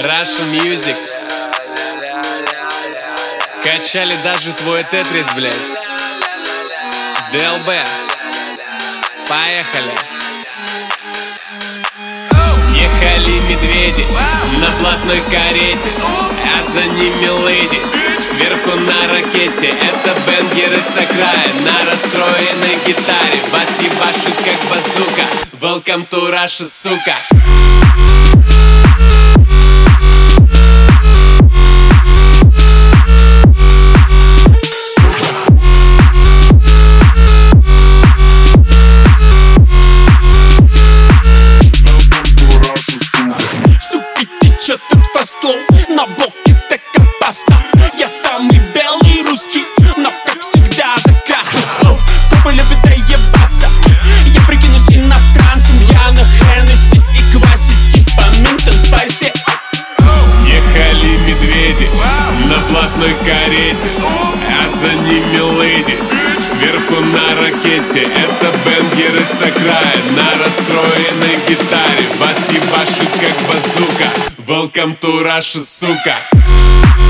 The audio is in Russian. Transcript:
Russian Music. Качали даже твой тетрис, блядь. ДЛБ. Поехали. Ехали медведи на блатной карете, а за ними леди сверху на ракете. Это бенгеры с окрая на расстроенной гитаре. Бас ебашит как базука. Welcome to Russia, сука. Чё тут фастфлоу, на блоке так опасно. Я самый белый русский, но как всегда заказно. Копы любят доебаться, я прикинусь иностранцем. Я на Хеннесси и квасе типа Минтон Спайси. Ехали медведи на блатной карете, а за ними леди сверху на ракете. Это бенгеры с окрая на расстроенной гитаре. Бас ебашит как базука. Welcome to Russia, сука.